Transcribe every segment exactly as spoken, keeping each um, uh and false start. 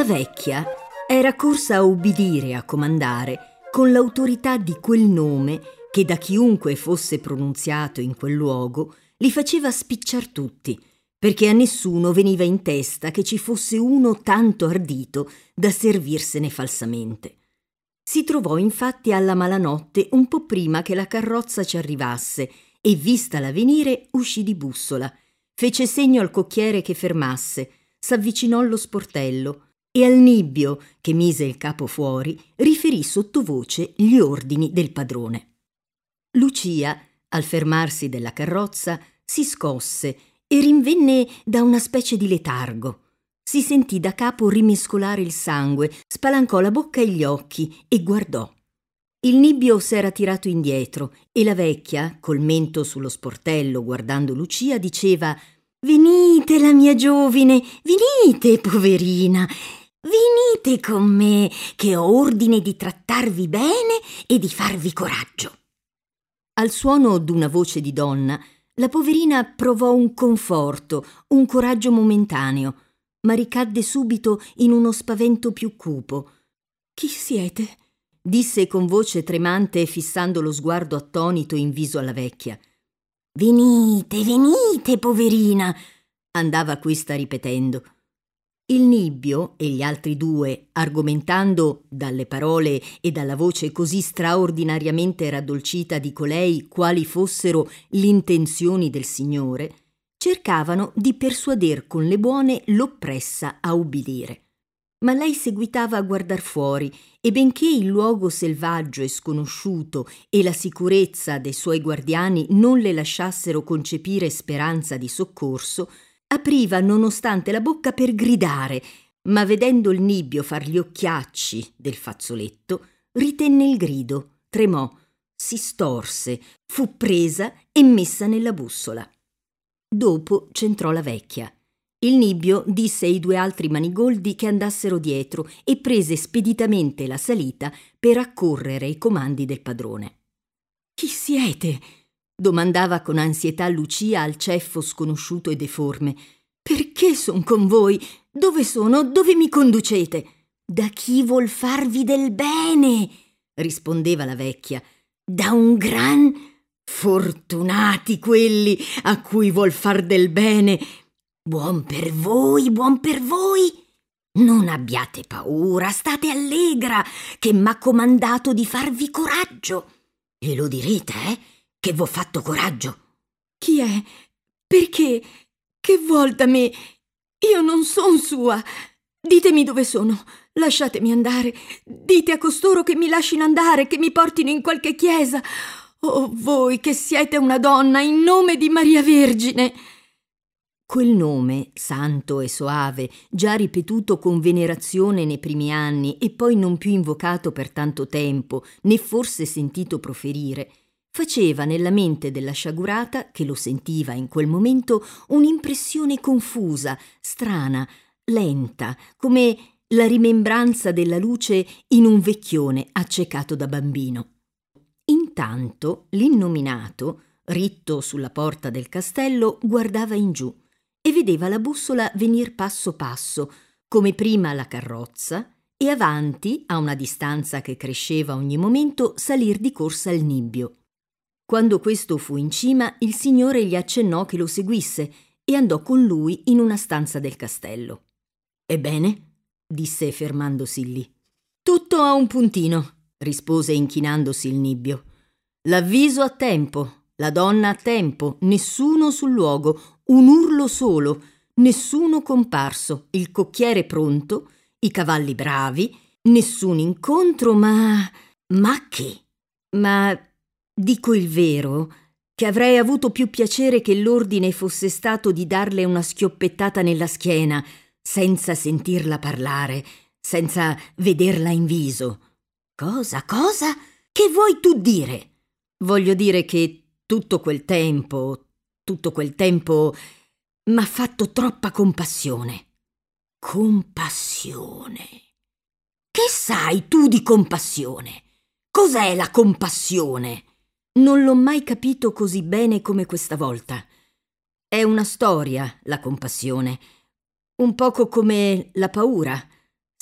La vecchia era corsa a ubbidire e a comandare con l'autorità di quel nome che da chiunque fosse pronunziato in quel luogo li faceva spicciar tutti, perché a nessuno veniva in testa che ci fosse uno tanto ardito da servirsene falsamente. Si trovò infatti alla malanotte un po' prima che la carrozza ci arrivasse e, vistala venire, uscì di bussola, fece segno al cocchiere che fermasse, s'avvicinò allo sportello e al Nibbio, che mise il capo fuori, riferì sottovoce gli ordini del padrone. Lucia, al fermarsi della carrozza, si scosse e rinvenne da una specie di letargo. Si sentì da capo rimescolare il sangue, spalancò la bocca e gli occhi e guardò. Il Nibbio s'era tirato indietro e la vecchia, col mento sullo sportello guardando Lucia, diceva: «Venite, la mia giovine, venite, poverina, venite con me, che ho ordine di trattarvi bene e di farvi coraggio». Al suono d'una voce di donna, la poverina provò un conforto, un coraggio momentaneo, ma ricadde subito in uno spavento più cupo. «Chi siete?» disse con voce tremante, fissando lo sguardo attonito in viso alla vecchia. «Venite, venite, poverina!» andava questa ripetendo. Il Nibbio e gli altri due, argomentando dalle parole e dalla voce così straordinariamente raddolcita di colei quali fossero le intenzioni del Signore, cercavano di persuader con le buone l'oppressa a ubbidire. Ma lei seguitava a guardar fuori e, benché il luogo selvaggio e sconosciuto e la sicurezza dei suoi guardiani non le lasciassero concepire speranza di soccorso, apriva nonostante la bocca per gridare, ma vedendo il Nibbio far gli occhiacci del fazzoletto, ritenne il grido, tremò, si storse, fu presa e messa nella bussola. Dopo c'entrò la vecchia. Il Nibbio disse ai due altri manigoldi che andassero dietro e prese speditamente la salita per accorrere ai comandi del padrone. «Chi siete?» domandava con ansietà Lucia al ceffo sconosciuto e deforme. «Perché son con voi? Dove sono? Dove mi conducete?» «Da chi vuol farvi del bene», rispondeva la vecchia. «Da un gran... fortunati quelli a cui vuol far del bene. Buon per voi, buon per voi. Non abbiate paura, state allegra, che m'ha comandato di farvi coraggio. E lo direte, eh, che v'ho fatto coraggio». «Chi è? Perché? Che vuol da me? Io non son sua. Ditemi dove sono. Lasciatemi andare. Dite a costoro che mi lascino andare, che mi portino in qualche chiesa. Oh, voi che siete una donna, in nome di Maria Vergine». Quel nome, santo e soave, già ripetuto con venerazione nei primi anni e poi non più invocato per tanto tempo, né forse sentito proferire, faceva nella mente della sciagurata, che lo sentiva in quel momento, un'impressione confusa, strana, lenta, come la rimembranza della luce in un vecchione accecato da bambino. Intanto l'innominato, ritto sulla porta del castello, guardava in giù e vedeva la bussola venir passo passo, come prima la carrozza, e avanti, a una distanza che cresceva ogni momento, salir di corsa il Nibbio. Quando questo fu in cima, il signore gli accennò che lo seguisse e andò con lui in una stanza del castello. «Ebbene?» disse fermandosi lì. «Tutto a un puntino», rispose inchinandosi il Nibbio. «L'avviso a tempo, la donna a tempo, nessuno sul luogo, un urlo solo, nessuno comparso, il cocchiere pronto, i cavalli bravi, nessun incontro, ma... ma che? Ma dico il vero, che avrei avuto più piacere che l'ordine fosse stato di darle una schioppettata nella schiena, senza sentirla parlare, senza vederla in viso». «Cosa, cosa? Che vuoi tu dire?» «Voglio dire che tutto quel tempo, tutto quel tempo m'ha fatto troppa compassione». «Compassione? Che sai tu di compassione? Cos'è la compassione?» «Non l'ho mai capito così bene come questa volta. È una storia, la compassione, un poco come la paura.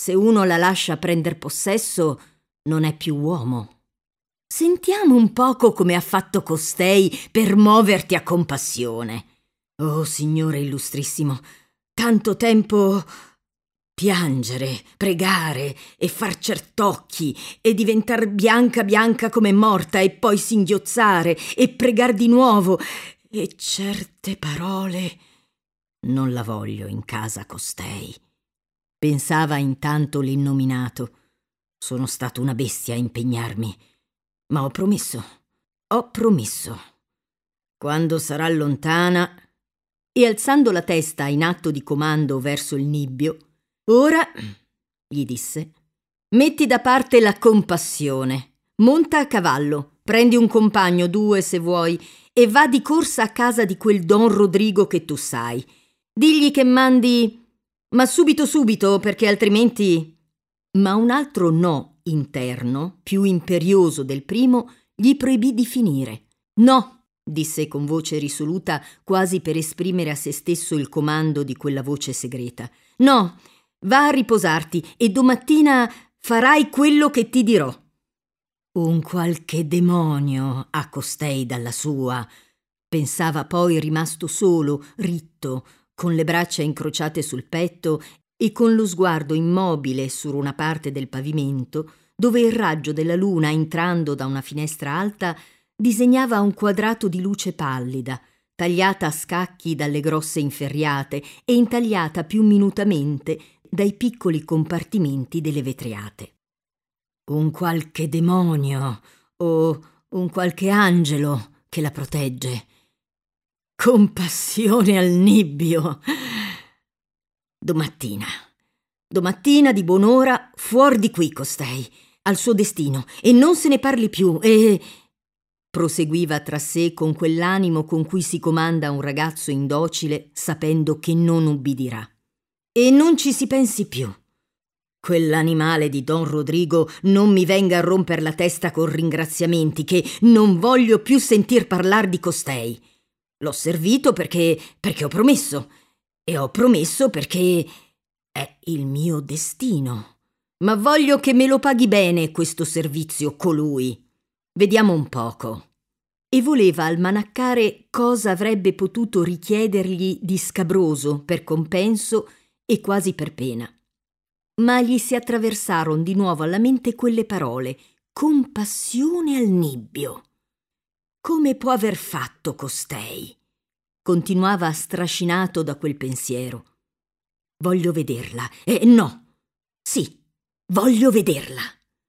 Se uno la lascia prender possesso, non è più uomo. Sentiamo un poco come ha fatto costei per muoverti a compassione. Oh, Signore illustrissimo, tanto tempo piangere, pregare e far certocchi e diventar bianca bianca come morta e poi singhiozzare e pregar di nuovo e certe parole. Non la voglio in casa costei. Pensava intanto l'innominato. Sono stato una bestia a impegnarmi, ma ho promesso, ho promesso. Quando sarà lontana. E alzando la testa in atto di comando verso il nibbio, ora, gli disse, metti da parte la compassione, monta a cavallo, prendi un compagno, due se vuoi, e va di corsa a casa di quel Don Rodrigo che tu sai. Digli che mandi, ma subito subito, perché altrimenti. Ma un altro no interno, più imperioso del primo, gli proibì di finire. No, disse con voce risoluta, quasi per esprimere a se stesso il comando di quella voce segreta. No, va a riposarti e domattina farai quello che ti dirò. Un qualche demonio ha costei dalla sua, pensava poi rimasto solo, ritto, con le braccia incrociate sul petto e con lo sguardo immobile su una parte del pavimento, dove il raggio della luna, entrando da una finestra alta, disegnava un quadrato di luce pallida, tagliata a scacchi dalle grosse inferriate e intagliata più minutamente dai piccoli compartimenti delle vetriate. Un qualche demonio o un qualche angelo che la protegge. Compassione al nibbio. Domattina, domattina di buon'ora, fuor di qui costei, al suo destino, e non se ne parli più, e... proseguiva tra sé con quell'animo con cui si comanda un ragazzo indocile sapendo che non ubbidirà. E non ci si pensi più. Quell'animale di Don Rodrigo non mi venga a romper la testa con ringraziamenti, che non voglio più sentir parlar di costei. L'ho servito perché, perché ho promesso, e ho promesso perché è il mio destino. Ma voglio che me lo paghi bene questo servizio colui. Vediamo un poco. E voleva almanaccare cosa avrebbe potuto richiedergli di scabroso per compenso e quasi per pena. Ma gli si attraversarono di nuovo alla mente quelle parole: compassione al nibbio. Come può aver fatto costei? Continuava strascinato da quel pensiero. Voglio vederla. Eh, no. Sì, voglio vederla.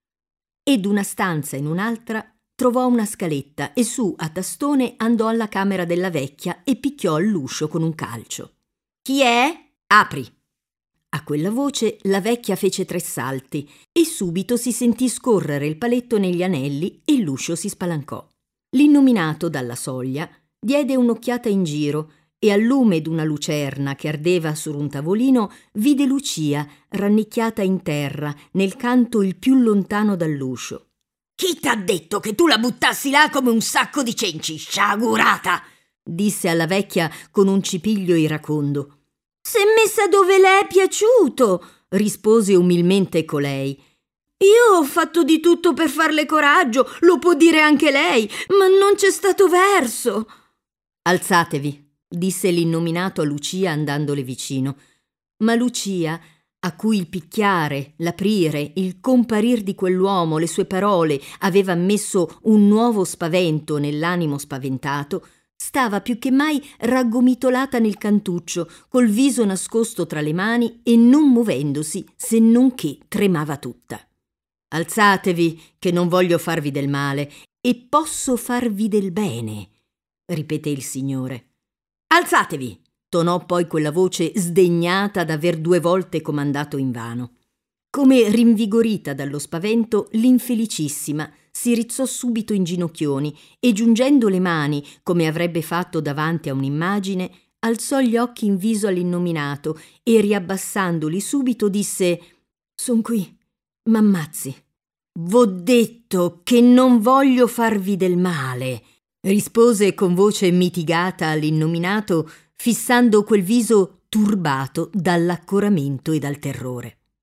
E d'una stanza in un'altra trovò una scaletta e su a tastone andò alla camera della vecchia e picchiò all'uscio con un calcio. Chi è? Apri. A quella voce la vecchia fece tre salti e subito si sentì scorrere il paletto negli anelli e l'uscio si spalancò. L'innominato dalla soglia diede un'occhiata in giro e al lume d'una lucerna che ardeva su un tavolino vide Lucia rannicchiata in terra nel canto il più lontano dall'uscio. «Chi t'ha detto che tu la buttassi là come un sacco di cenci, sciagurata?» disse alla vecchia con un cipiglio iracondo. «S'è messa dove le è piaciuto», rispose umilmente colei. «Io ho fatto di tutto per farle coraggio, lo può dire anche lei, ma non c'è stato verso». «Alzatevi», disse l'innominato a Lucia andandole vicino. Ma Lucia, a cui il picchiare, l'aprire, il comparir di quell'uomo, le sue parole aveva messo un nuovo spavento nell'animo spaventato, stava più che mai raggomitolata nel cantuccio, col viso nascosto tra le mani e non muovendosi, se non che tremava tutta. «Alzatevi, che non voglio farvi del male, e posso farvi del bene», ripeté il signore. «Alzatevi!» tonò poi quella voce sdegnata d'aver due volte comandato invano. Come rinvigorita dallo spavento, l'infelicissima si rizzò subito in ginocchioni e, giungendo le mani, come avrebbe fatto davanti a un'immagine, alzò gli occhi in viso all'innominato e, riabbassandoli subito, disse: «Son qui, m'ammazzi». «V'ho detto che non voglio farvi del male», rispose con voce mitigata all'innominato, fissando quel viso turbato dall'accoramento e dal terrore.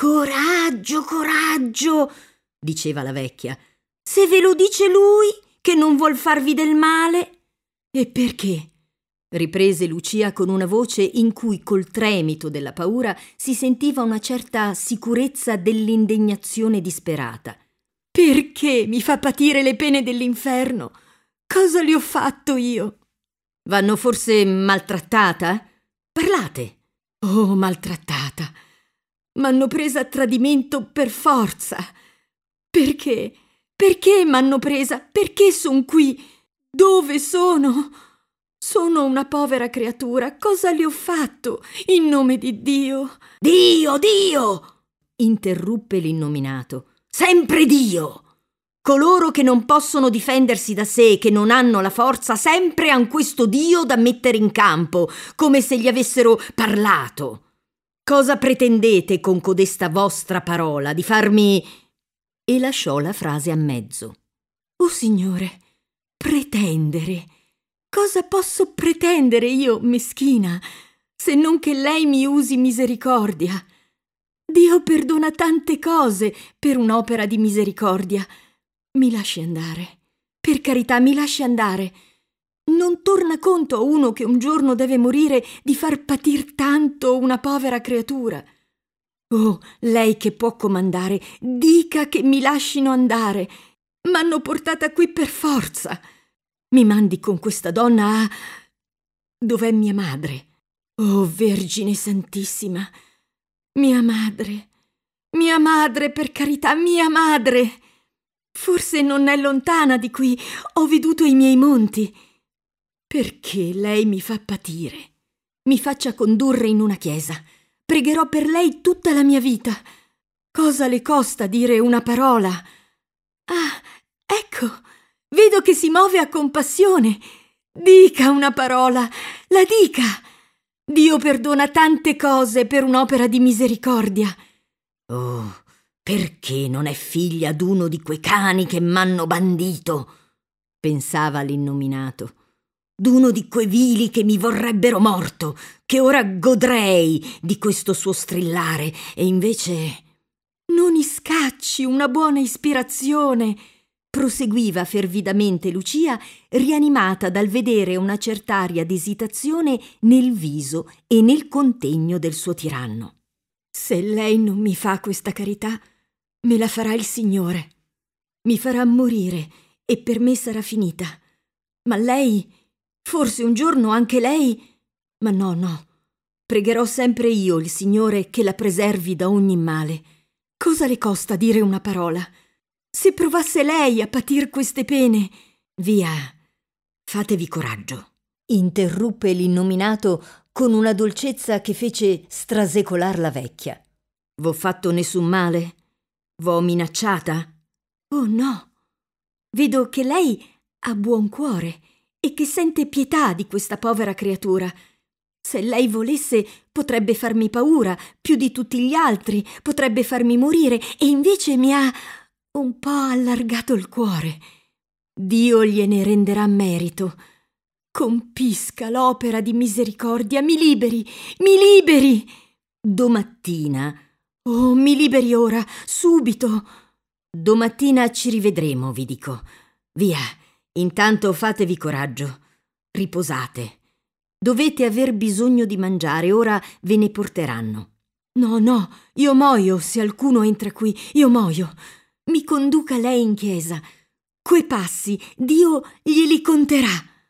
Coraggio, coraggio, diceva la vecchia. Se ve lo dice lui, che non vuol farvi del male. E perché? Riprese Lucia con una voce in cui col tremito della paura si sentiva una certa sicurezza dell'indignazione disperata. Perché mi fa patire le pene dell'inferno? Cosa le ho fatto io? Vanno forse maltrattata? Parlate. Oh, maltrattata. M'hanno presa a tradimento per forza. Perché? Perché m'hanno presa? Perché son qui? Dove sono? Sono una povera creatura. Cosa le ho fatto? In nome di Dio. Dio, Dio! Interruppe l'innominato. Sempre Dio! Coloro che non possono difendersi da sé, che non hanno la forza, sempre han questo Dio da mettere in campo, come se gli avessero parlato. Cosa pretendete con codesta vostra parola? Di farmi... E lasciò la frase a mezzo. Oh Signore, pretendere. Cosa posso pretendere io, meschina, se non che lei mi usi misericordia? Dio perdona tante cose per un'opera di misericordia. Mi lasci andare. Per carità, mi lasci andare. Non torna conto a uno che un giorno deve morire di far patir tanto una povera creatura. Oh, lei che può comandare, dica che mi lascino andare. M'hanno portata qui per forza. Mi mandi con questa donna a... Dov'è mia madre? Oh, Vergine Santissima, mia madre, mia madre, per carità, mia madre. Forse non è lontana di qui, ho veduto i miei monti. Perché lei mi fa patire? Mi faccia condurre in una chiesa. Pregherò per lei tutta la mia vita. Cosa le costa dire una parola? Ah, ecco, vedo che si muove a compassione. Dica una parola, la dica. Dio perdona tante cose per un'opera di misericordia. Oh, perché non è figlia d'uno di quei cani che m'hanno bandito? Pensava l'innominato. D'uno di quei vili che mi vorrebbero morto, che ora godrei di questo suo strillare, e invece... Non iscacci una buona ispirazione, proseguiva fervidamente Lucia, rianimata dal vedere una cert'aria d'esitazione nel viso e nel contegno del suo tiranno. Se lei non mi fa questa carità, me la farà il Signore. Mi farà morire e per me sarà finita. Ma lei, forse un giorno anche lei... Ma no, no, pregherò sempre io il Signore che la preservi da ogni male. Cosa le costa dire una parola? Se provasse lei a patir queste pene... Via, fatevi coraggio, interruppe l'innominato con una dolcezza che fece strasecolar la vecchia. V'ho fatto nessun male? V'ho minacciata? Oh no, vedo che lei ha buon cuore e che sente pietà di questa povera creatura. Se lei volesse potrebbe farmi paura più di tutti gli altri, potrebbe farmi morire, e invece mi ha un po' allargato il cuore. Dio gliene renderà merito. Compisca l'opera di misericordia, mi liberi, mi liberi. Domattina, oh, mi liberi ora, subito. Domattina ci rivedremo, vi dico. Via, intanto fatevi coraggio, riposate. Dovete aver bisogno di mangiare, ora ve ne porteranno. No, no, io muoio se alcuno entra qui, io muoio. Mi conduca lei in chiesa. Quei passi Dio glieli conterà.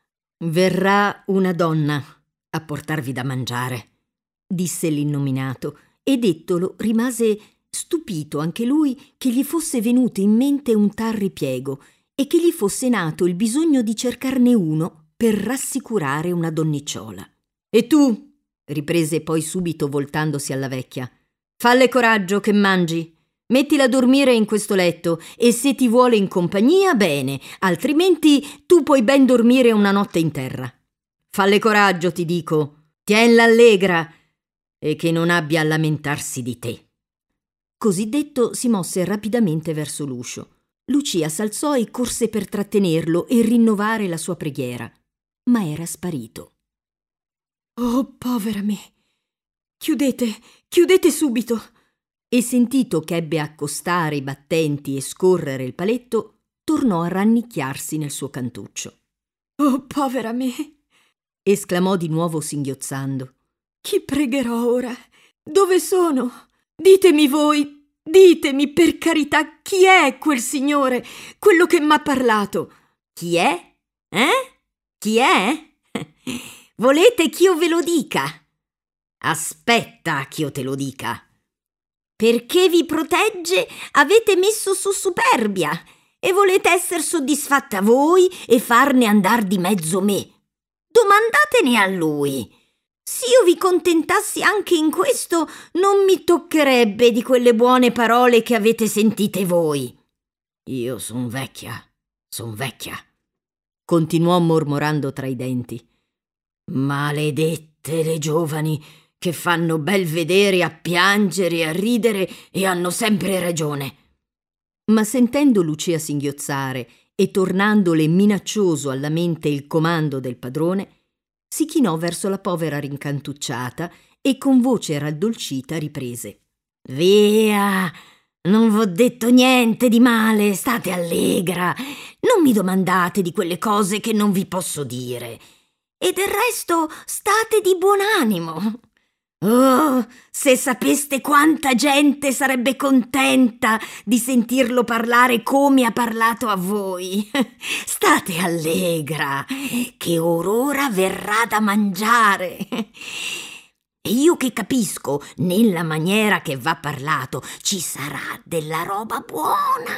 Verrà una donna a portarvi da mangiare, disse l'innominato, e dettolo rimase stupito anche lui che gli fosse venuto in mente un tal ripiego e che gli fosse nato il bisogno di cercarne uno per rassicurare una donnicciola. E tu, riprese poi subito voltandosi alla vecchia, falle coraggio che mangi, mettila a dormire in questo letto e se ti vuole in compagnia, bene, altrimenti tu puoi ben dormire una notte in terra. Falle coraggio, ti dico, tienla allegra e che non abbia a lamentarsi di te. Così detto si mosse rapidamente verso l'uscio. Lucia s'alzò e corse per trattenerlo e rinnovare la sua preghiera. Ma era sparito. Oh, povera me! Chiudete, chiudete subito! e sentito che ebbe accostare i battenti e scorrere il paletto, tornò a rannicchiarsi nel suo cantuccio. «Oh, povera me!» esclamò di nuovo singhiozzando. «Chi pregherò ora? Dove sono? Ditemi voi, ditemi per carità, chi è quel signore, quello che m'ha parlato?» «Chi è? Eh? Chi è? Volete ch'io ve lo dica? Aspetta ch'io te lo dica. Perché vi protegge avete messo su superbia e volete essere soddisfatta voi e farne andar di mezzo me. Domandatene a lui. S'io vi contentassi anche in questo, non mi toccherebbe di quelle buone parole che avete sentite voi. Io son vecchia, son vecchia», continuò mormorando tra i denti. «Maledette le giovani che fanno bel vedere a piangere e a ridere e hanno sempre ragione». Ma sentendo Lucia singhiozzare e tornandole minaccioso alla mente il comando del padrone, si chinò verso la povera rincantucciata e con voce raddolcita riprese: «Via, non v'ho detto niente di male, state allegra, non mi domandate di quelle cose che non vi posso dire, e del resto state di buon animo. Oh, se sapeste quanta gente sarebbe contenta di sentirlo parlare come ha parlato a voi. State allegra, che or ora verrà da mangiare. E io che capisco, nella maniera che va parlato, ci sarà della roba buona.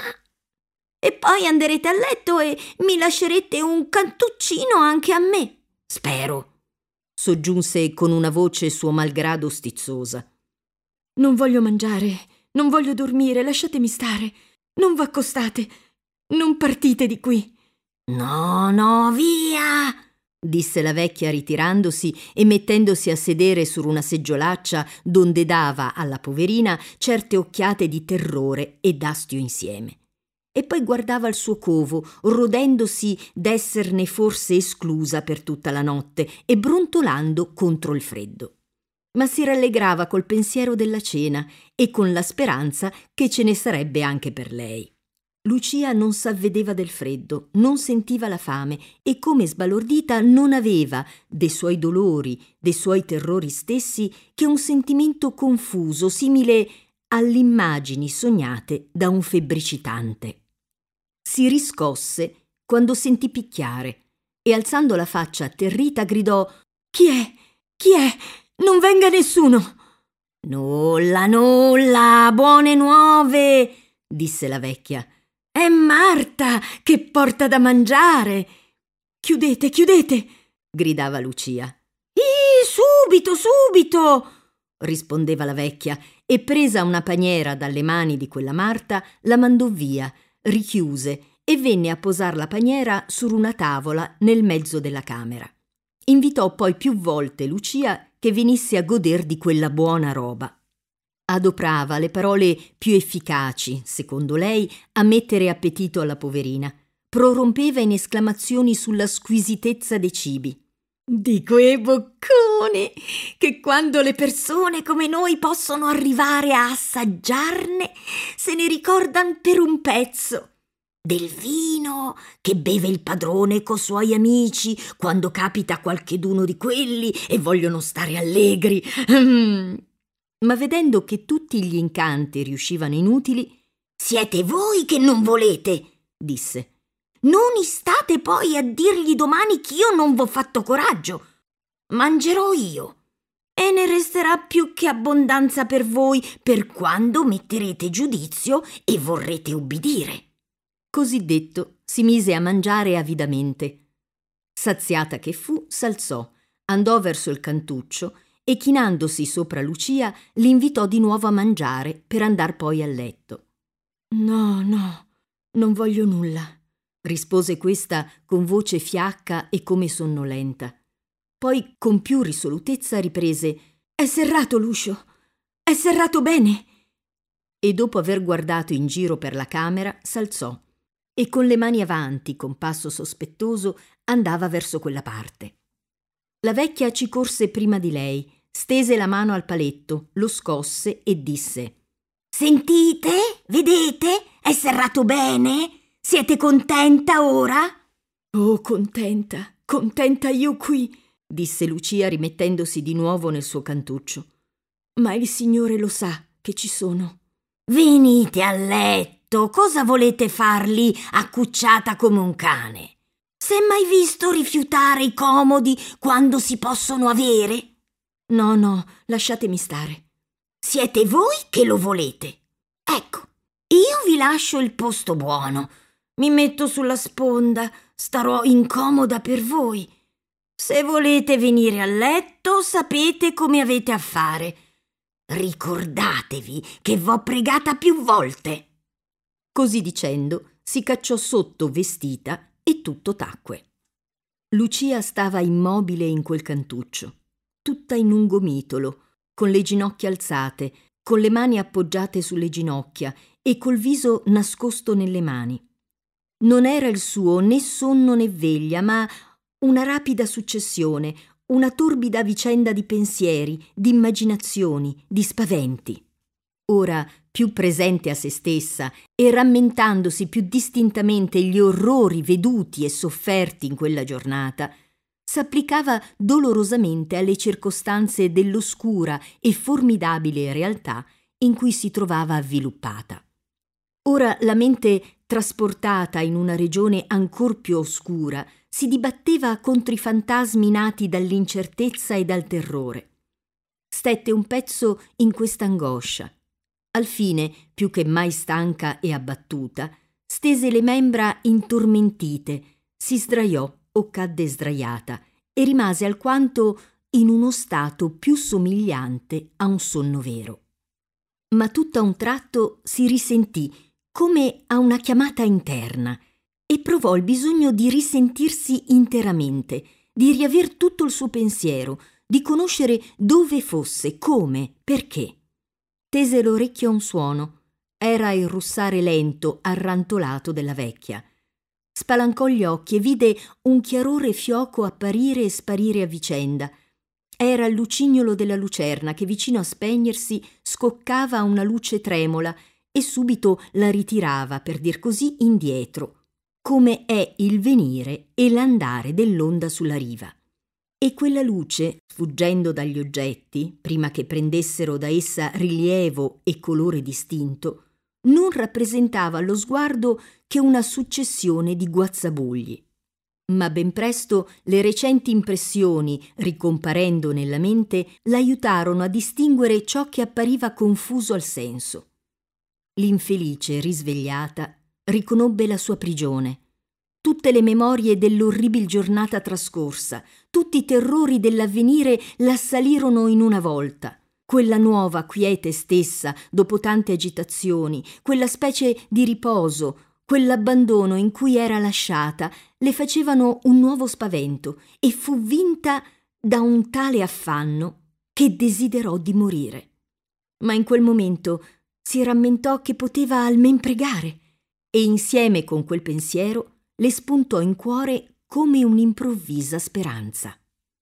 E poi anderete a letto e mi lascerete un cantuccino anche a me, spero», soggiunse con una voce suo malgrado stizzosa. «Non voglio mangiare, non voglio dormire, lasciatemi stare, non v'accostate, non partite di qui». «No, no, via», disse la vecchia ritirandosi e mettendosi a sedere su una seggiolaccia donde dava alla poverina certe occhiate di terrore e d'astio insieme. E poi guardava il suo covo, rodendosi d'esserne forse esclusa per tutta la notte e brontolando contro il freddo. Ma si rallegrava col pensiero della cena e con la speranza che ce ne sarebbe anche per lei. Lucia non s'avvedeva del freddo, non sentiva la fame e, come sbalordita, non aveva dei suoi dolori, dei suoi terrori stessi, che un sentimento confuso, simile alle immagini sognate da un febbricitante. Si riscosse quando sentì picchiare e, alzando la faccia atterrita, gridò: «Chi è? Chi è? Non venga nessuno!» «Nulla, nulla, buone nuove!» disse la vecchia. «È Marta che porta da mangiare!» «Chiudete, chiudete!» gridava Lucia. «Ih, subito, subito!» rispondeva la vecchia e, presa una paniera dalle mani di quella Marta, la mandò via, richiuse e venne a posar la paniera su una tavola nel mezzo della camera. Invitò poi più volte Lucia che venisse a goder di quella buona roba. Adoprava le parole più efficaci, secondo lei, a mettere appetito alla poverina. Prorompeva in esclamazioni sulla squisitezza dei cibi. «Di quei bocconi che quando le persone come noi possono arrivare a assaggiarne se ne ricordan per un pezzo. Del vino che beve il padrone co' suoi amici quando capita qualcheduno di quelli e vogliono stare allegri. Mm. Ma vedendo che tutti gli incanti riuscivano inutili: «Siete voi che non volete», disse. «Non istate poi a dirgli domani ch'io non v'ho fatto coraggio. Mangerò io e ne resterà più che abbondanza per voi per quando metterete giudizio e vorrete ubbidire». Così detto, si mise a mangiare avidamente. Saziata che fu, s'alzò, andò verso il cantuccio e, chinandosi sopra Lucia, l'invitò di nuovo a mangiare per andar poi a letto. «No, no, non voglio nulla», rispose questa con voce fiacca e come sonnolenta. Poi con più risolutezza riprese: «È serrato l'uscio, è serrato bene». E dopo aver guardato in giro per la camera s'alzò e con le mani avanti, con passo sospettoso, andava verso quella parte. La vecchia ci corse prima di lei, stese la mano al paletto, lo scosse e disse: Sentite? Vedete? È serrato bene? Siete contenta ora? Oh, contenta, contenta io qui, disse Lucia rimettendosi di nuovo nel suo cantuccio. Ma il Signore lo sa che ci sono. Venite a letto, cosa volete farli accucciata come un cane? S'è mai visto rifiutare i comodi quando si possono avere? No, no, lasciatemi stare. Siete voi che lo volete. Ecco, io vi lascio il posto buono. Mi metto sulla sponda, starò incomoda per voi. Se volete venire a letto, sapete come avete a fare. Ricordatevi che v'ho pregata più volte. Così dicendo, si cacciò sotto vestita e tutto tacque. Lucia stava immobile in quel cantuccio, tutta in un gomitolo, con le ginocchia alzate, con le mani appoggiate sulle ginocchia e col viso nascosto nelle mani. Non era il suo né sonno né veglia, ma una rapida successione, una torbida vicenda di pensieri, di immaginazioni, di spaventi. Ora, più presente a se stessa e rammentandosi più distintamente gli orrori veduti e sofferti in quella giornata, s'applicava dolorosamente alle circostanze dell'oscura e formidabile realtà in cui si trovava avviluppata. Ora la mente, trasportata in una regione ancor più oscura, si dibatteva contro i fantasmi nati dall'incertezza e dal terrore. Stette un pezzo in questa angoscia. Alfine, più che mai stanca e abbattuta, stese le membra intormentite, si sdraiò o cadde sdraiata e rimase alquanto in uno stato più somigliante a un sonno vero. Ma tutt'a un tratto si risentì come a una chiamata interna e provò il bisogno di risentirsi interamente, di riaver tutto il suo pensiero, di conoscere dove fosse, come, perché. Tese l'orecchio a un suono. Era il russare lento, arrantolato della vecchia. Spalancò gli occhi e vide un chiarore fioco apparire e sparire a vicenda. Era il lucignolo della lucerna che, vicino a spegnersi, scoccava una luce tremola e subito la ritirava, per dir così, indietro, come è il venire e l'andare dell'onda sulla riva. E quella luce, sfuggendo dagli oggetti, prima che prendessero da essa rilievo e colore distinto, non rappresentava allo sguardo che una successione di guazzabugli. Ma ben presto le recenti impressioni, ricomparendo nella mente, l'aiutarono a distinguere ciò che appariva confuso al senso. L'infelice, risvegliata, riconobbe la sua prigione. Tutte le memorie dell'orribil giornata trascorsa, tutti i terrori dell'avvenire l'assalirono in una volta. Quella nuova quiete stessa, dopo tante agitazioni, quella specie di riposo, quell'abbandono in cui era lasciata, le facevano un nuovo spavento e fu vinta da un tale affanno che desiderò di morire. Ma in quel momento si rammentò che poteva almen pregare e insieme con quel pensiero le spuntò in cuore come un'improvvisa speranza.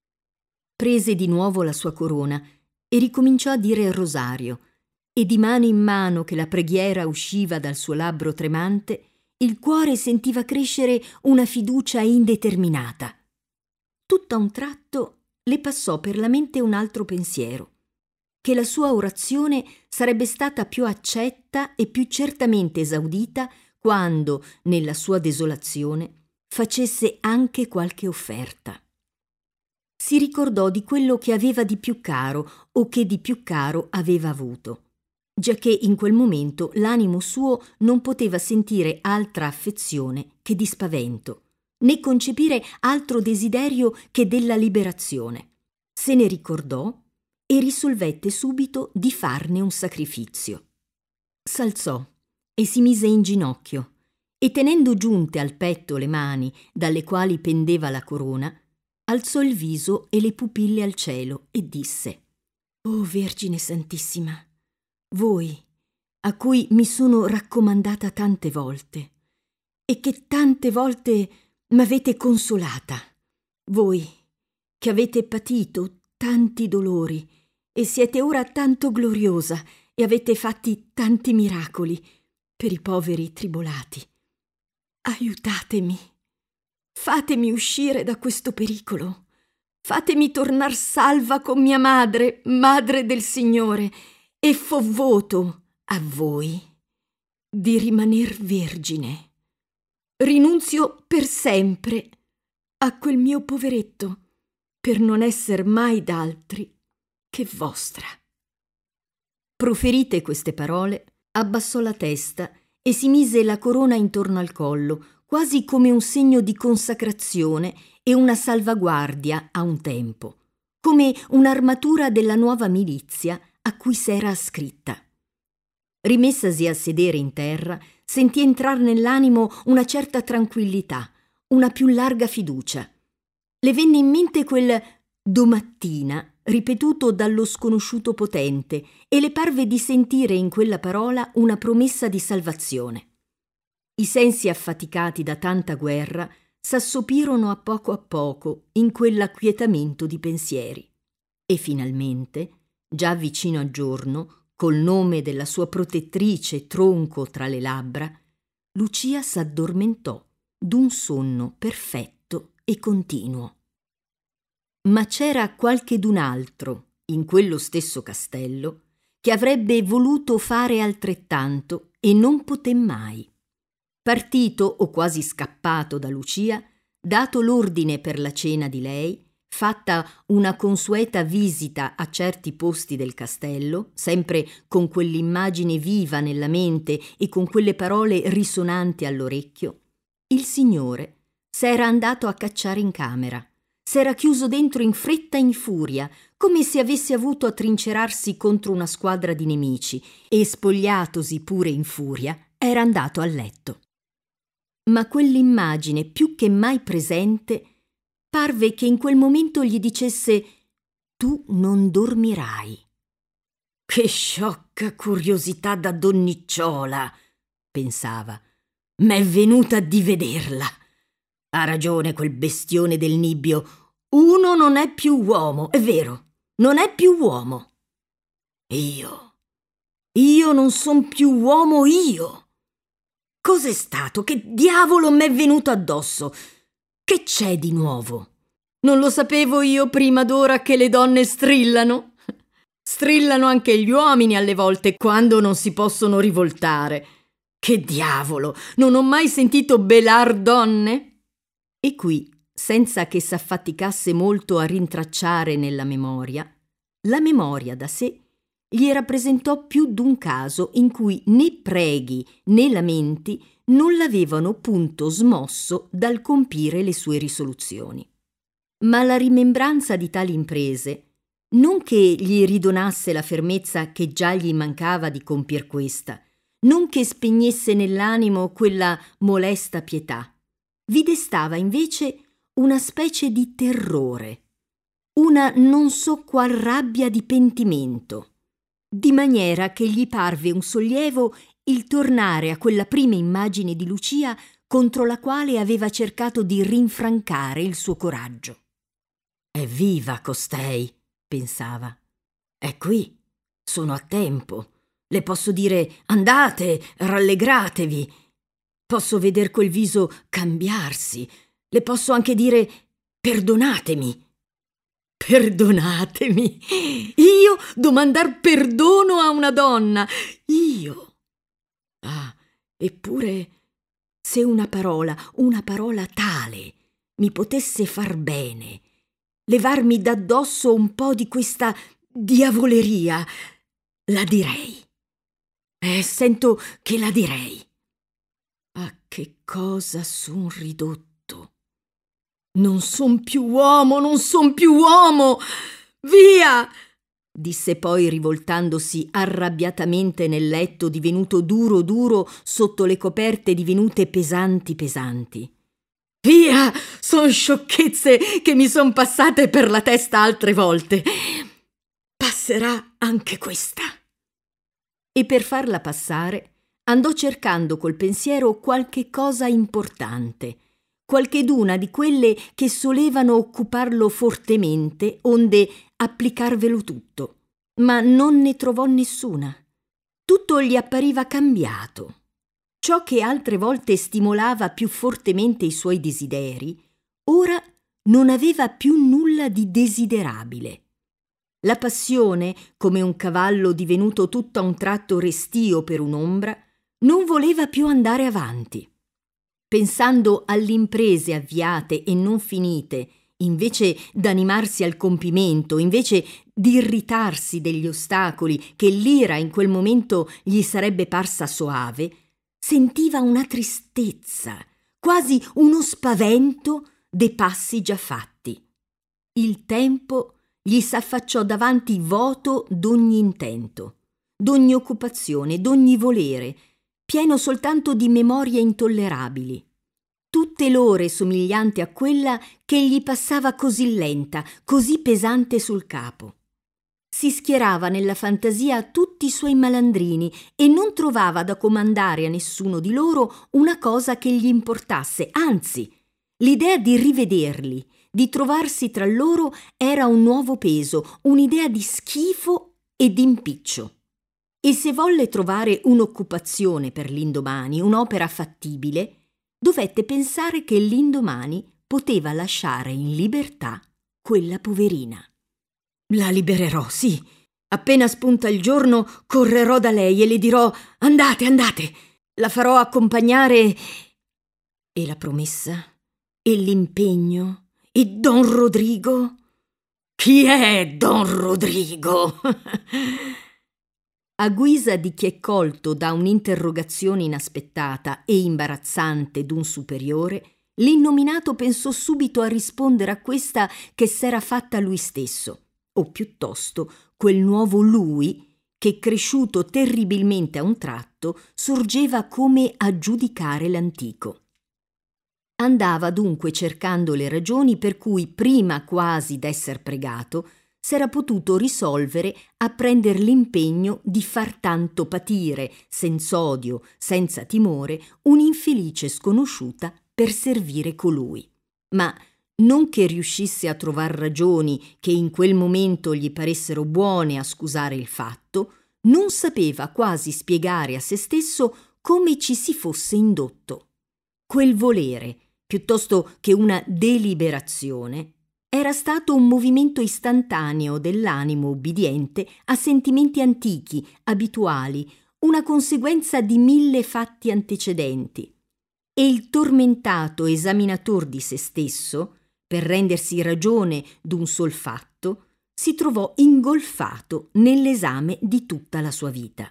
Prese di nuovo la sua corona e ricominciò a dire il rosario, e di mano in mano che la preghiera usciva dal suo labbro tremante, il cuore sentiva crescere una fiducia indeterminata. Tutto a un tratto le passò per la mente un altro pensiero, che la sua orazione sarebbe stata più accetta e più certamente esaudita quando, nella sua desolazione, facesse anche qualche offerta. Si ricordò di quello che aveva di più caro o che di più caro aveva avuto, giacché in quel momento l'animo suo non poteva sentire altra affezione che di spavento, né concepire altro desiderio che della liberazione. Se ne ricordò e risolvette subito di farne un sacrificio. S'alzò e si mise in ginocchio e, tenendo giunte al petto le mani dalle quali pendeva la corona, alzò il viso e le pupille al cielo e disse: «O Vergine Santissima, voi a cui mi sono raccomandata tante volte e che tante volte m'avete consolata, voi che avete patito tanti dolori e siete ora tanto gloriosa e avete fatti tanti miracoli per i poveri tribolati. Aiutatemi, fatemi uscire da questo pericolo, fatemi tornar salva con mia madre, madre del Signore, e fo voto a voi di rimaner vergine. Rinunzio per sempre a quel mio poveretto, per non esser mai d'altri che vostra. Proferite queste parole, abbassò la testa e si mise la corona intorno al collo, quasi come un segno di consacrazione e una salvaguardia a un tempo, come un'armatura della nuova milizia a cui s'era ascritta. Rimessasi a sedere in terra, sentì entrar nell'animo una certa tranquillità, una più larga fiducia. Le venne in mente quel domattina ripetuto dallo sconosciuto potente e le parve di sentire in quella parola una promessa di salvazione. I sensi affaticati da tanta guerra s'assopirono a poco a poco in quell'acquietamento di pensieri e finalmente, già vicino a giorno, col nome della sua protettrice tronco tra le labbra, Lucia s'addormentò d'un sonno perfetto e continuo. Ma c'era qualchedun altro in quello stesso castello che avrebbe voluto fare altrettanto e non poté mai. Partito o quasi scappato da Lucia, dato l'ordine per la cena di lei, fatta una consueta visita a certi posti del castello, sempre con quell'immagine viva nella mente e con quelle parole risonanti all'orecchio, il signore s'era andato a cacciare in camera. S'era chiuso dentro in fretta e in furia, come se avesse avuto a trincerarsi contro una squadra di nemici, e spogliatosi pure in furia, era andato a letto. Ma quell'immagine più che mai presente parve che in quel momento gli dicesse: tu non dormirai. Che sciocca curiosità da donnicciola, pensava, m'è venuta di vederla. Ha ragione quel bestione del Nibbio. Uno non è più uomo, è vero, non è più uomo. Io, io non son più uomo io. Cos'è stato? Che diavolo m'è venuto addosso? Che c'è di nuovo? Non lo sapevo io prima d'ora che le donne strillano? Strillano anche gli uomini alle volte quando non si possono rivoltare. Che diavolo, non ho mai sentito belar donne? E qui, senza che s'affaticasse molto a rintracciare nella memoria, la memoria da sé gli rappresentò più d'un caso in cui né preghi né lamenti non l'avevano punto smosso dal compire le sue risoluzioni. Ma la rimembranza di tali imprese, non che gli ridonasse la fermezza che già gli mancava di compier questa, non che spegnesse nell'animo quella molesta pietà, vi destava invece una specie di terrore, una non so qual rabbia di pentimento, di maniera che gli parve un sollievo il tornare a quella prima immagine di Lucia contro la quale aveva cercato di rinfrancare il suo coraggio. È viva costei, pensava. È qui, sono a tempo. Le posso dire: andate, rallegratevi. Posso veder quel viso cambiarsi. Le posso anche dire: perdonatemi. Perdonatemi. Io domandar perdono a una donna. Io. Ah, eppure, se una parola, una parola tale, mi potesse far bene, levarmi d'addosso un po' di questa diavoleria, la direi. Eh, sento che la direi. A che cosa son ridotto? Non son più uomo, non son più uomo! Via! Disse poi rivoltandosi arrabbiatamente nel letto divenuto duro duro sotto le coperte divenute pesanti pesanti. Via! Son sciocchezze che mi son passate per la testa altre volte. Passerà anche questa. E per farla passare andò cercando col pensiero qualche cosa importante, qualcheduna di quelle che solevano occuparlo fortemente onde applicarvelo tutto, ma non ne trovò nessuna, Tutto gli appariva cambiato. Ciò che altre volte stimolava più fortemente i suoi desideri, ora non aveva più nulla di desiderabile. La passione, come un cavallo divenuto tutto a un tratto restio per un'ombra, non voleva più andare avanti. Pensando alle imprese avviate e non finite, invece d'animarsi al compimento, invece di irritarsi degli ostacoli che l'ira in quel momento gli sarebbe parsa soave, sentiva una tristezza, quasi uno spavento dei passi già fatti. Il tempo gli s'affacciò davanti vuoto d'ogni intento, d'ogni occupazione, d'ogni volere, pieno soltanto di memorie intollerabili. Tutte l'ore somigliante a quella che gli passava così lenta, così pesante sul capo. Si schierava nella fantasia tutti i suoi malandrini e non trovava da comandare a nessuno di loro una cosa che gli importasse, anzi, l'idea di rivederli, di trovarsi tra loro era un nuovo peso, un'idea di schifo e d'impiccio. E se volle trovare un'occupazione per l'indomani, un'opera fattibile, dovette pensare che l'indomani poteva lasciare in libertà quella poverina. La libererò, sì. Appena spunta il giorno, correrò da lei e le dirò: andate, andate. La farò accompagnare. E la promessa? E l'impegno? E Don Rodrigo? Chi è Don Rodrigo? A guisa di chi è colto da un'interrogazione inaspettata e imbarazzante d'un superiore, l'innominato pensò subito a rispondere a questa che s'era fatta lui stesso, o piuttosto quel nuovo lui che, cresciuto terribilmente a un tratto, sorgeva come a giudicare l'antico. Andava dunque cercando le ragioni per cui, prima quasi d'esser pregato, s'era potuto risolvere a prender l'impegno di far tanto patire, senz'odio, senza timore, un'infelice sconosciuta per servire colui. Ma non che riuscisse a trovar ragioni che in quel momento gli paressero buone a scusare il fatto, non sapeva quasi spiegare a se stesso come ci si fosse indotto. Quel volere, piuttosto che una deliberazione, era stato un movimento istantaneo dell'animo ubbidiente a sentimenti antichi, abituali, una conseguenza di mille fatti antecedenti. E il tormentato esaminator di se stesso, per rendersi ragione d'un sol fatto, si trovò ingolfato nell'esame di tutta la sua vita.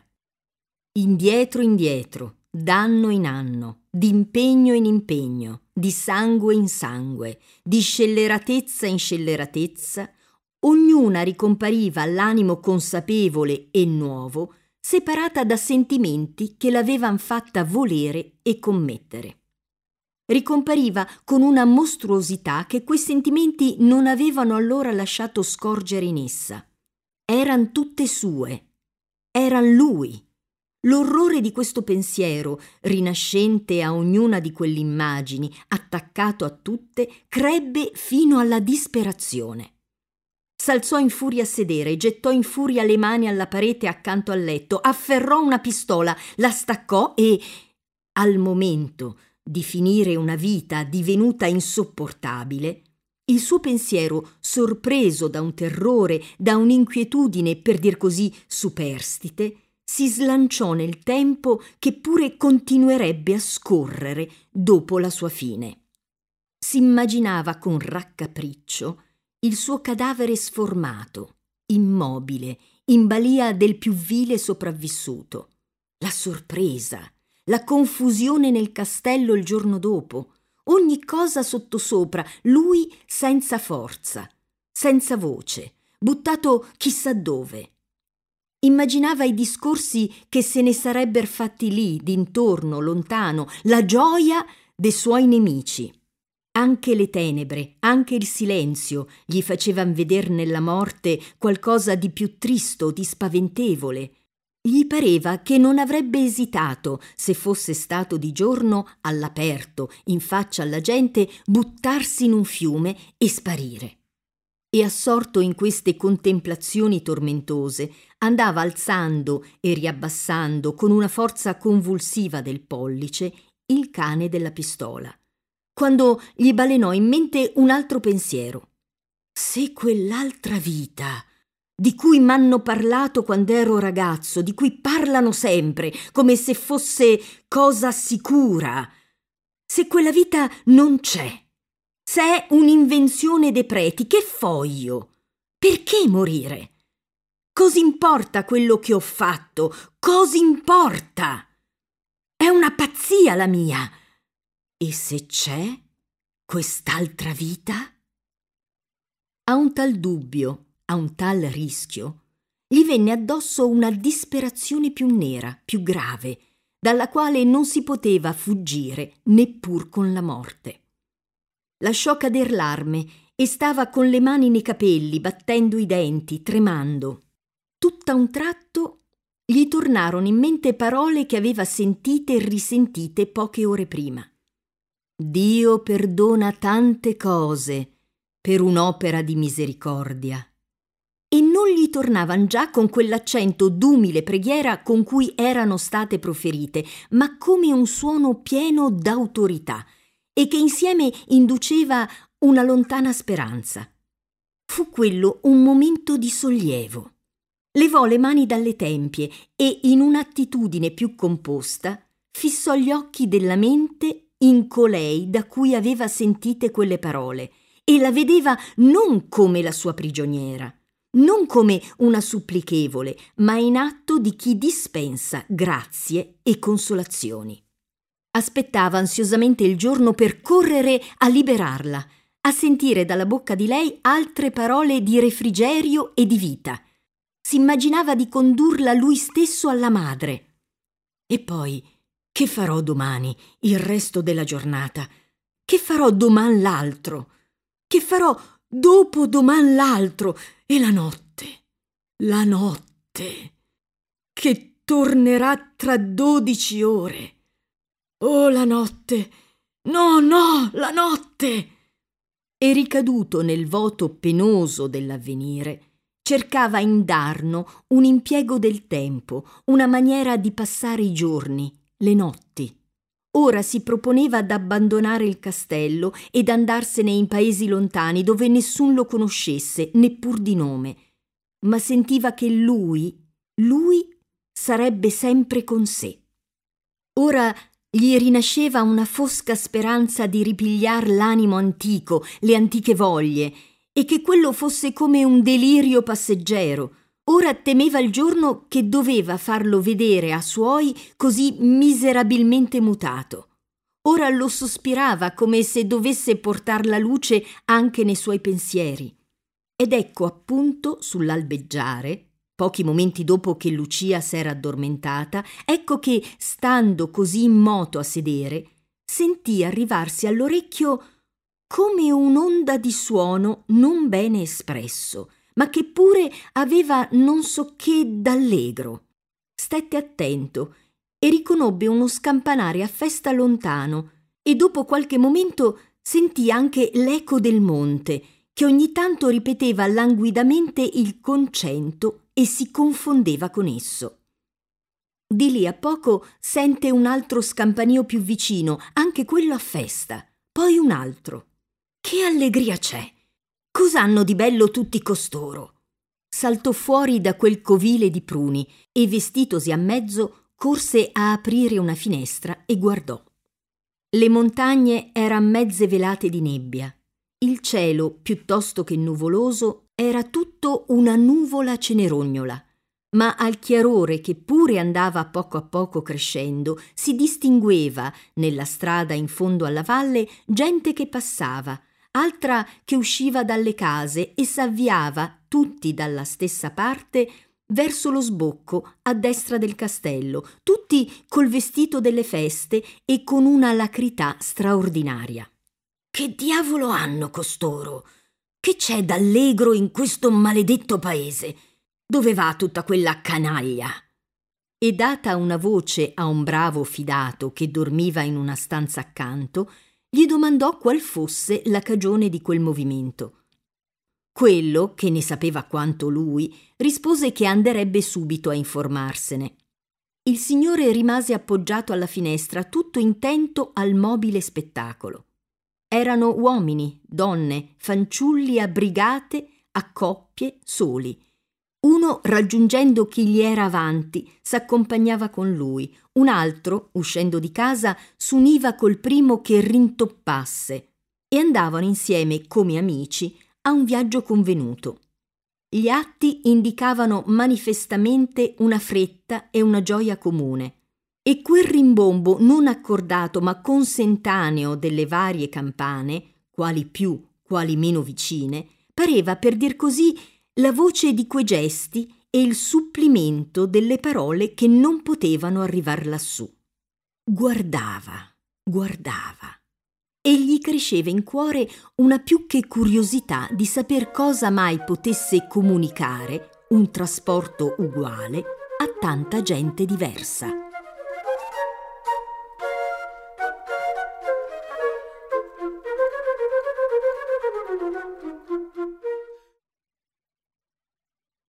Indietro, indietro, d'anno in anno, d'impegno in impegno, di sangue in sangue, di scelleratezza in scelleratezza, ognuna ricompariva all'animo consapevole e nuovo, separata da sentimenti che l'avevan fatta volere e commettere. Ricompariva con una mostruosità che quei sentimenti non avevano allora lasciato scorgere in essa. Eran tutte sue, eran lui. L'orrore di questo pensiero, rinascente a ognuna di quelle immagini, attaccato a tutte, crebbe fino alla disperazione. S'alzò in furia a sedere, gettò in furia le mani alla parete accanto al letto, afferrò una pistola, la staccò e, al momento di finire una vita divenuta insopportabile, il suo pensiero, sorpreso da un terrore, da un'inquietudine, per dir così, superstite, si slanciò nel tempo che pure continuerebbe a scorrere dopo la sua fine. S'immaginava con raccapriccio il suo cadavere sformato, immobile, in balia del più vile sopravvissuto. La sorpresa, la confusione nel castello il giorno dopo, ogni cosa sottosopra, lui senza forza, senza voce, buttato chissà dove. Immaginava i discorsi che se ne sarebbero fatti lì, d'intorno, lontano, la gioia dei suoi nemici. Anche le tenebre, anche il silenzio gli facevan veder nella morte qualcosa di più tristo, di spaventevole. Gli pareva che non avrebbe esitato, se fosse stato di giorno, all'aperto, in faccia alla gente, buttarsi in un fiume e sparire. e, assorto in queste contemplazioni tormentose, andava alzando e riabbassando con una forza convulsiva del pollice il cane della pistola, quando gli balenò in mente un altro pensiero. Se quell'altra vita di cui m'hanno parlato quando ero ragazzo, di cui parlano sempre come se fosse cosa sicura, se quella vita non c'è, se è un'invenzione dei preti, che foglio? Perché morire? Cosa importa quello che ho fatto? Cosa importa? È una pazzia la mia. E se c'è quest'altra vita? A un tal dubbio, a un tal rischio, gli venne addosso una disperazione più nera, più grave, dalla quale non si poteva fuggire neppur con la morte. Lasciò cader l'arme e stava con le mani nei capelli, battendo i denti, tremando. Tutt'a un tratto gli tornarono in mente parole che aveva sentite e risentite poche ore prima. Dio perdona tante cose per un'opera di misericordia. E non gli tornavan già con quell'accento d'umile preghiera con cui erano state proferite, ma come un suono pieno d'autorità, e che insieme induceva una lontana speranza. Fu quello un momento di sollievo. Levò le mani dalle tempie e, in un'attitudine più composta, fissò gli occhi della mente in colei da cui aveva sentite quelle parole, e la vedeva non come la sua prigioniera, non come una supplichevole, ma in atto di chi dispensa grazie e consolazioni. Aspettava ansiosamente il giorno per correre a liberarla, a sentire dalla bocca di lei altre parole di refrigerio e di vita. Si immaginava di condurla lui stesso alla madre. E poi, che farò domani, il resto della giornata? Che farò doman l'altro? Che farò dopo doman l'altro? E la notte, la notte, che tornerà tra dodici ore. Oh, la notte! No, no, la notte! E ricaduto nel voto penoso dell'avvenire, cercava indarno un impiego del tempo, una maniera di passare i giorni, le notti. Ora si proponeva d'abbandonare il castello ed andarsene in paesi lontani dove nessun lo conoscesse, neppur di nome, ma sentiva che lui, lui sarebbe sempre con sé. Ora gli rinasceva una fosca speranza di ripigliar l'animo antico, le antiche voglie, e che quello fosse come un delirio passeggero. Ora temeva il giorno che doveva farlo vedere a suoi così miserabilmente mutato. Ora lo sospirava come se dovesse portar la luce anche nei suoi pensieri. Ed ecco appunto sull'albeggiare, pochi momenti dopo che Lucia s'era addormentata, ecco che, stando così in moto a sedere, sentì arrivarsi all'orecchio come un'onda di suono non bene espresso, ma che pure aveva non so che d'allegro. Stette attento e riconobbe uno scampanare a festa lontano, e dopo qualche momento sentì anche l'eco del monte, che ogni tanto ripeteva languidamente il concento e si confondeva con esso. Di lì a poco sente un altro scampanio più vicino, anche quello a festa, poi un altro. Che allegria c'è! Cos'hanno di bello tutti costoro? Saltò fuori da quel covile di pruni e, vestitosi a mezzo, corse a aprire una finestra e guardò. Le montagne eran mezze velate di nebbia. Il cielo, piuttosto che nuvoloso, era tutto una nuvola cenerognola, ma al chiarore che pure andava a poco a poco crescendo si distingueva, nella strada in fondo alla valle, gente che passava, altra che usciva dalle case e s'avviava, tutti dalla stessa parte, verso lo sbocco a destra del castello, tutti col vestito delle feste e con una alacrità straordinaria. Che diavolo hanno costoro? Che c'è d'allegro in questo maledetto paese? Dove va tutta quella canaglia? E data una voce a un bravo fidato che dormiva in una stanza accanto, gli domandò qual fosse la cagione di quel movimento. Quello, che ne sapeva quanto lui, rispose che anderebbe subito a informarsene. Il signore rimase appoggiato alla finestra, tutto intento al mobile spettacolo. Erano uomini, donne, fanciulli a brigate, a coppie, soli. Uno, raggiungendo chi gli era avanti, s'accompagnava con lui. Un altro, uscendo di casa, s'univa col primo che rintoppasse e andavano insieme come amici a un viaggio convenuto. Gli atti indicavano manifestamente una fretta e una gioia comune, e quel rimbombo non accordato ma consentaneo delle varie campane, quali più, quali meno vicine, pareva, per dir così, la voce di quei gesti e il supplimento delle parole che non potevano arrivar lassù. Guardava, guardava. E gli cresceva in cuore una più che curiosità di saper cosa mai potesse comunicare un trasporto uguale a tanta gente diversa.